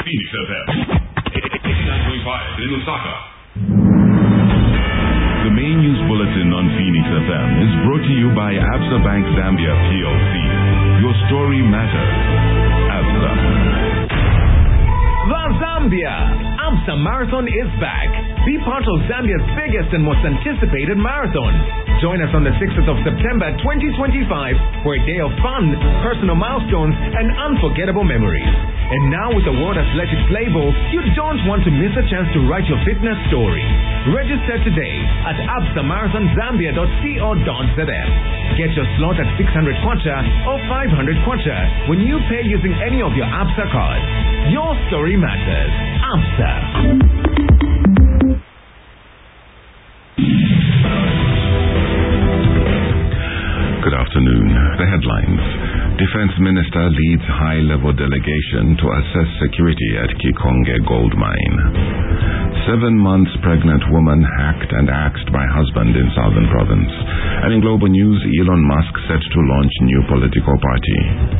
Phoenix FM. 89.5 in Lusaka. The main news bulletin on Phoenix FM is brought to you by Absa Bank Zambia PLC. Your story matters. Absa. The Zambia Absa Marathon is back. Be part of Zambia's biggest and most anticipated marathon. Join us on the 6th of September 2025 for a day of fun, personal milestones, and unforgettable memories. And now with the World Athletics label, you don't want to miss a chance to write your fitness story. Register today at absamarathonzambia.co.zm. Get your slot at 600 kwacha or 500 kwacha when you pay using any of your Absa cards. Your story matters. Absa. Good afternoon. The headlines. Defense Minister leads high-level delegation to assess security at Kikonge Gold Mine. 7 months pregnant woman hacked and axed by husband in Southern Province. And in global news, Elon Musk set to launch new political party.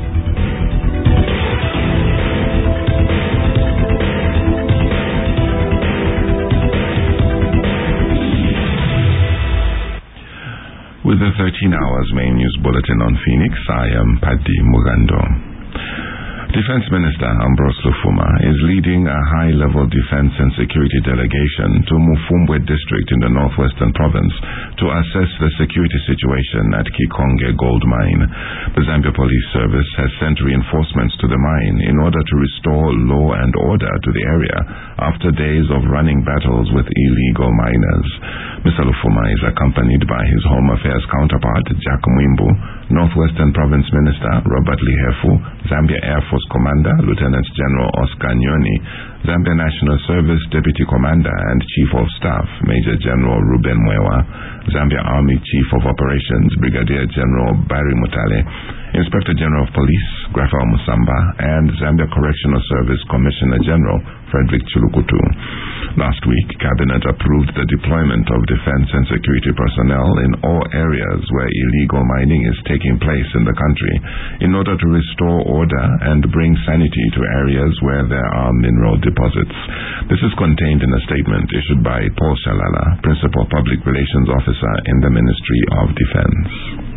With the 13 hours main news bulletin on Phoenix, I am Padi Mugando. Defense Minister Ambrose Lufuma is leading a high-level defense and security delegation to Mufumbwe district in the northwestern province to assess the security situation at Kikonge Gold Mine. The Zambia Police Service has sent reinforcements to the mine in order to restore law and order to the area after days of running battles with illegal miners. Mr. Lufuma is accompanied by his Home Affairs counterpart, Jack Mwimbu, Northwestern Province Minister Robert Lihefu, Zambia Air Force Commander Lieutenant General Oscar Nyoni, Zambia National Service Deputy Commander and Chief of Staff Major General Ruben Mwewa, Zambia Army Chief of Operations Brigadier General Barry Mutale, Inspector General of Police Grafa Musamba, and Zambia Correctional Service Commissioner General Frederick Chulukutu. Last week, Cabinet approved the deployment of defense and security personnel in all areas where illegal mining is taking place in the country in order to restore order and bring sanity to areas where there are mineral deposits. This is contained in a statement issued by Paul Shalala, Principal Public Relations Officer in the Ministry of Defense.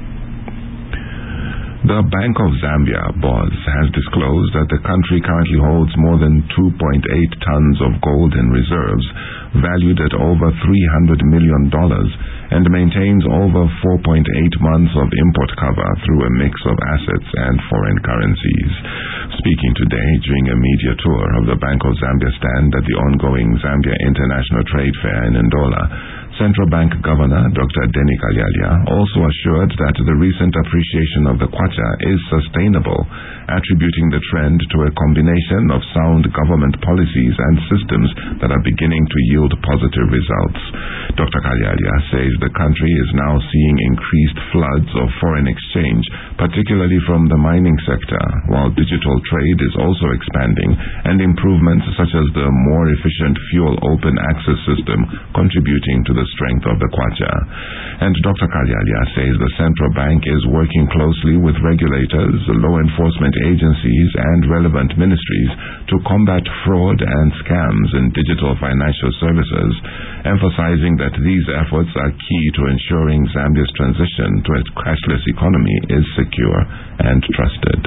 The Bank of Zambia, BOZ, has disclosed that the country currently holds more than 2.8 tons of gold in reserves, valued at over $300 million, and maintains over 4.8 months of import cover through a mix of assets and foreign currencies. Speaking today during a media tour of the Bank of Zambia stand at the ongoing Zambia International Trade Fair in Ndola, Central Bank Governor Dr. Denny Kalyalia also assured that the recent appreciation of the kwacha is sustainable, attributing the trend to a combination of sound government policies and systems that are beginning to yield positive results. Dr. Kalyalia says the country is now seeing increased floods of foreign exchange, particularly from the mining sector, while digital trade is also expanding, and improvements such as the more efficient fuel open access system contributing to the strength of the kwacha. And Dr. Kalyalia says the central bank is working closely with regulators, law enforcement agencies, and relevant ministries to combat fraud and scams in digital financial services, emphasizing that these efforts are key to ensuring Zambia's transition to a cashless economy is secure and trusted.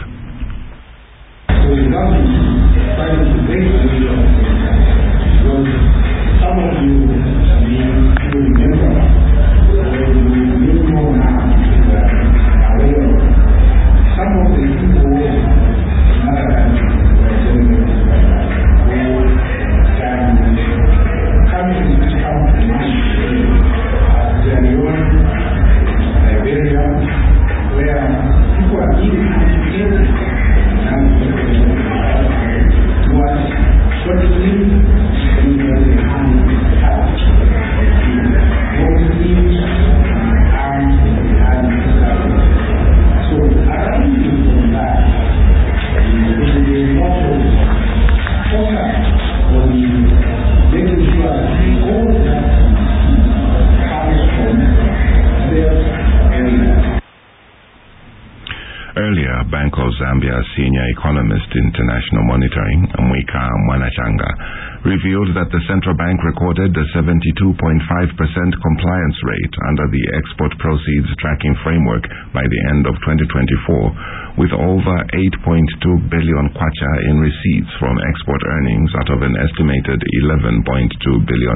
Some of you remember when we know now that some of the people in other countries were doing countries which come to mind Sierra Leone, Liberia, where people are being educated and what it means. Earlier, Bank of of Zambia senior economist International Monitoring, Mwika Mwanachanga, revealed that the central bank recorded a 72.5% compliance rate under the Export Proceeds Tracking Framework by the end of 2024, with over 8.2 billion kwacha in receipts from export earnings out of an estimated $11.2 billion.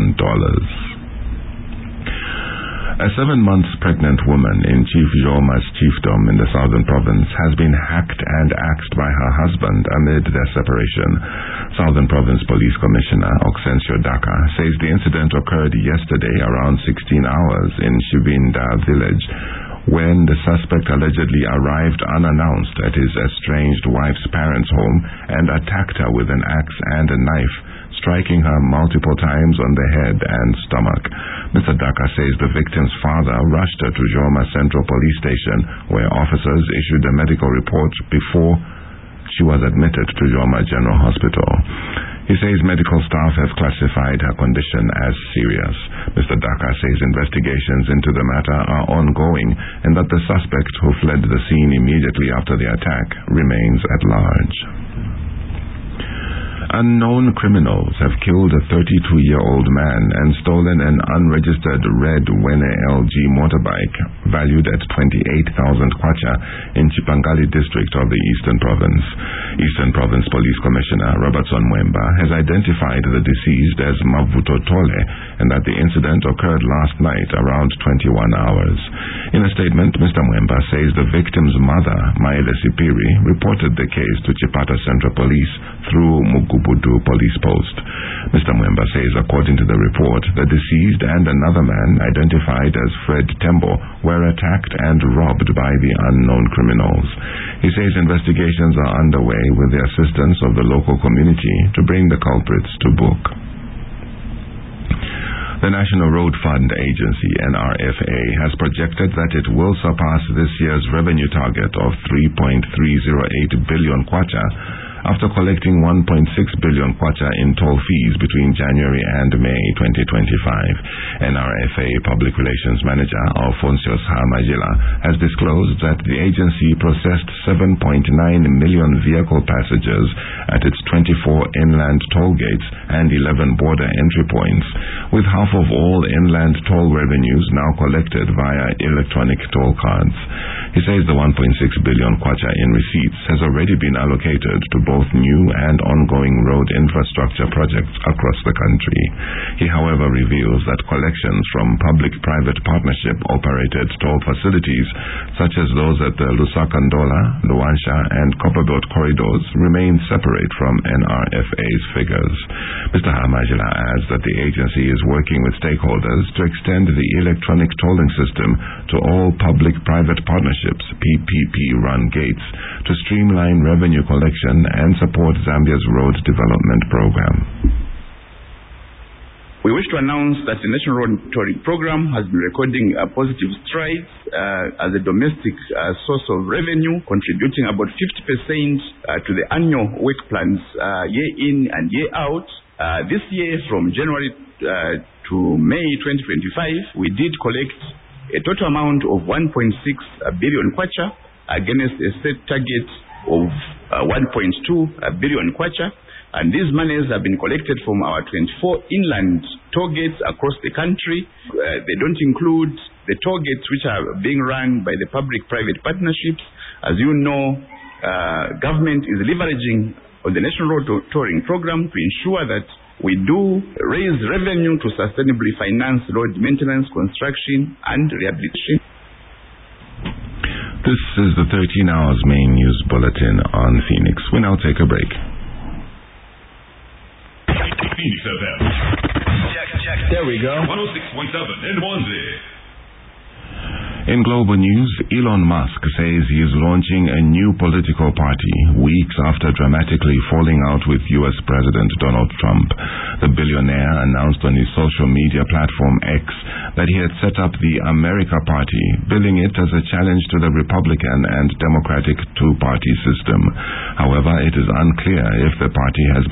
A 7-month pregnant woman in Chief Joma's chiefdom in the southern province has been hacked and axed by her husband amid their separation. Southern Province Police Commissioner Oxencio Daka says the incident occurred yesterday around 16 hours in Shibinda village, when the suspect allegedly arrived unannounced at his estranged wife's parents' home and attacked her with an axe and a knife, striking her multiple times on the head and stomach. Mr. Daka says the victim's father rushed her to Joma Central Police Station, where officers issued a medical report before she was admitted to Joma General Hospital. He says medical staff have classified her condition as serious. Mr. Daka says investigations into the matter are ongoing and that the suspect, who fled the scene immediately after the attack, remains at large. Unknown criminals have killed a 32-year-old man and stolen an unregistered red Wene LG motorbike valued at 28,000 kwacha in Chipangali district of the Eastern Province. Eastern Province Police Commissioner Robertson Mwemba has identified the deceased as Mavuto Tole and that the incident occurred last night around 21 hours. In a statement, Mr. Mwemba says the victim's mother, Maile Sipiri, reported the case to Chipata Central Police through Mugubudu Police Post. Mr. Mwemba says according to the report, the deceased and another man identified as Fred Tembo were attacked and robbed by the unknown criminals. He says investigations are underway with the assistance of the local community to bring the culprits to book. The National Road Fund Agency, NRFA, has projected that it will surpass this year's revenue target of 3.308 billion kwacha after collecting 1.6 billion kwacha in toll fees between January and May 2025. NRFA Public Relations Manager Alphonsius Hamajila has disclosed that the agency processed 7.9 million vehicle passengers at its 24 inland toll gates and 11 border entry points, with half of all inland toll revenues now collected via electronic toll cards. He says the 1.6 billion kwacha in receipts has already been allocated to both new and ongoing road infrastructure projects across the country. He, however, reveals that collections from public-private partnership operated toll facilities, such as those at the Lusaka-Ndola, Luansha, and Copperbelt corridors, remain separate from NRFA's figures. Mr. Hamajila adds that the agency is working with stakeholders to extend the electronic tolling system to all public-private partnerships, PPP-run gates, to streamline revenue collection and support Zambia's road development program. We wish to announce that the National Road Touring Program has been recording positive strides as a domestic source of revenue, contributing about 50% to the annual work plans year in and year out. This year, from January to May 2025, we did collect a total amount of 1.6 billion kwacha against a set target of 1.2 billion kwacha, and these monies have been collected from our 24 inland toll gates across the country. They don't include the toll gates which are being run by the public-private partnerships. As you know, government is leveraging on the National Road Touring Program to ensure that we do raise revenue to sustainably finance road maintenance, construction, and rehabilitation. This is the 13 Hours main news bulletin on Phoenix. We now take a break. Phoenix FM. Check. There we go. 106.7 in Mwanzi. In global news, Elon Musk says he is launching a new political party weeks after dramatically falling out with U.S. President Donald Trump. The billionaire announced on his social media platform X that he had set up the America Party, billing it as a challenge to the Republican and Democratic two-party system. However, it is unclear if the party has